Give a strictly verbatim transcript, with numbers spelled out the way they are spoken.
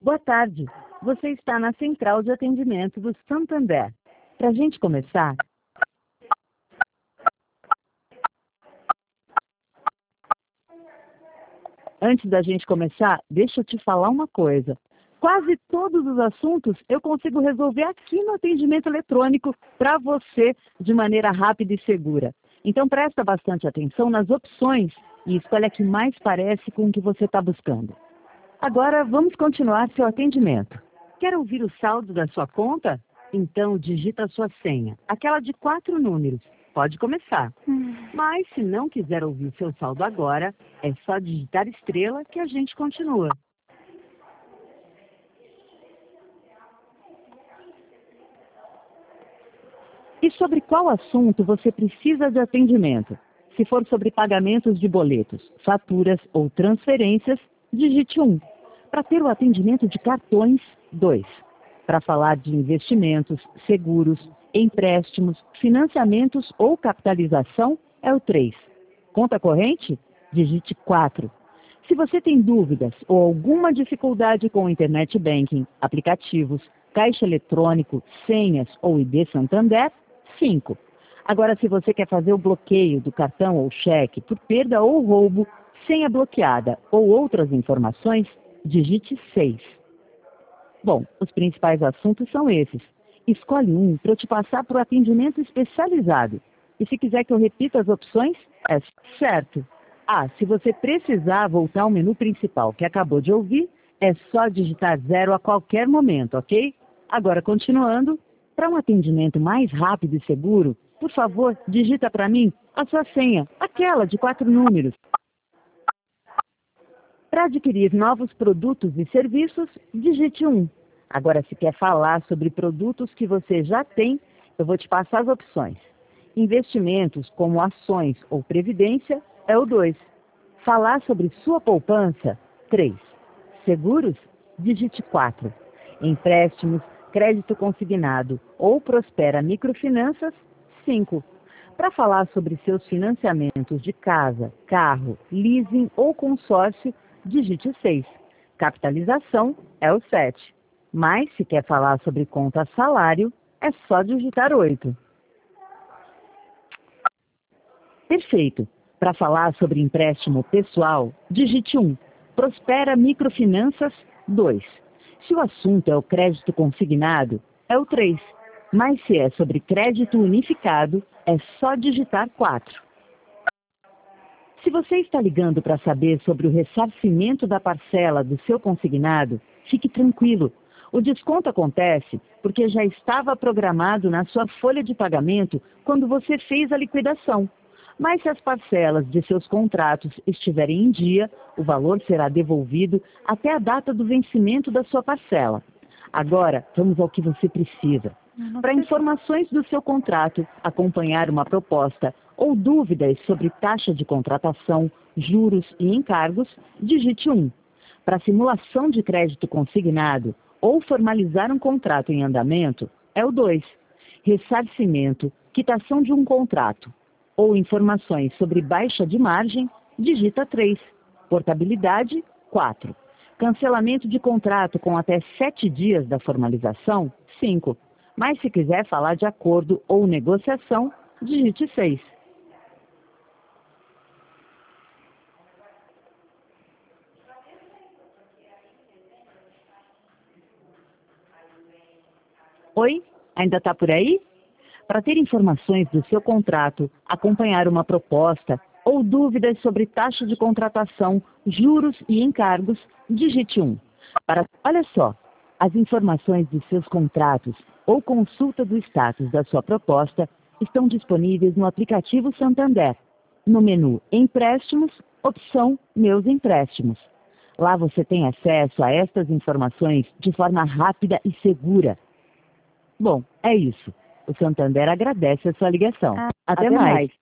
Boa tarde. Você está na central de atendimento do Santander. Para a gente começar... Antes da gente começar, deixa eu te falar uma coisa. Quase todos os assuntos eu consigo resolver aqui no atendimento eletrônico para você de maneira rápida e segura. Então presta bastante atenção nas opções e escolhe a que mais parece com o que você está buscando. Agora vamos continuar seu atendimento. Quer ouvir o saldo da sua conta? Então digita a sua senha, aquela de quatro números. Pode começar. Hum. Mas se não quiser ouvir seu saldo agora, é só digitar estrela que a gente continua. E sobre qual assunto você precisa de atendimento? Se for sobre pagamentos de boletos, faturas ou transferências, digite um. Para ter o atendimento de cartões, dois. Para falar de investimentos, seguros, empréstimos, financiamentos ou capitalização, é o três. Conta corrente? Digite quatro. Se você tem dúvidas ou alguma dificuldade com o Internet Banking, aplicativos, caixa eletrônico, senhas ou I D Santander, cinco. Agora, se você quer fazer o bloqueio do cartão ou cheque por perda ou roubo, senha bloqueada ou outras informações, digite seis. Bom, os principais assuntos são esses. Escolhe um para eu te passar para o atendimento especializado. E se quiser que eu repita as opções, é certo. Ah, se você precisar voltar ao menu principal que acabou de ouvir, é só digitar zero a qualquer momento, ok? Agora, continuando, para um atendimento mais rápido e seguro, por favor, digita para mim a sua senha, aquela de quatro números. Para adquirir novos produtos e serviços, digite um. Agora, se quer falar sobre produtos que você já tem, eu vou te passar as opções. Investimentos como ações ou previdência é o dois. Falar sobre sua poupança, três. Seguros, digite quatro. Empréstimos, crédito consignado ou Prospera Microfinanças, cinco. Para falar sobre seus financiamentos de casa, carro, leasing ou consórcio, digite seis. Capitalização é o sete. Mas, se quer falar sobre conta salário, é só digitar oito. Perfeito. Para falar sobre empréstimo pessoal, digite um. Prospera Microfinanças, dois. Se o assunto é o crédito consignado, é o três. Mas se é sobre crédito unificado, é só digitar quatro. Se você está ligando para saber sobre o ressarcimento da parcela do seu consignado, fique tranquilo. O desconto acontece porque já estava programado na sua folha de pagamento quando você fez a liquidação. Mas se as parcelas de seus contratos estiverem em dia, o valor será devolvido até a data do vencimento da sua parcela. Agora, vamos ao que você precisa. Para informações do seu contrato, acompanhar uma proposta ou dúvidas sobre taxa de contratação, juros e encargos, digite um. Para simulação de crédito consignado ou formalizar um contrato em andamento, é o dois. Ressarcimento, quitação de um contrato ou informações sobre baixa de margem, digita três. Portabilidade, quatro. Cancelamento de contrato com até sete dias da formalização, cinco. Mas se quiser falar de acordo ou negociação, digite seis. Oi? Ainda está por aí? Para ter informações do seu contrato, acompanhar uma proposta ou dúvidas sobre taxa de contratação, juros e encargos, digite um. Para... Olha só, as informações dos seus contratos ou consulta do status da sua proposta estão disponíveis no aplicativo Santander, no menu Empréstimos, opção Meus Empréstimos. Lá você tem acesso a estas informações de forma rápida e segura. Bom, é isso. O Santander agradece a sua ligação. Ah, Até, até mais. mais.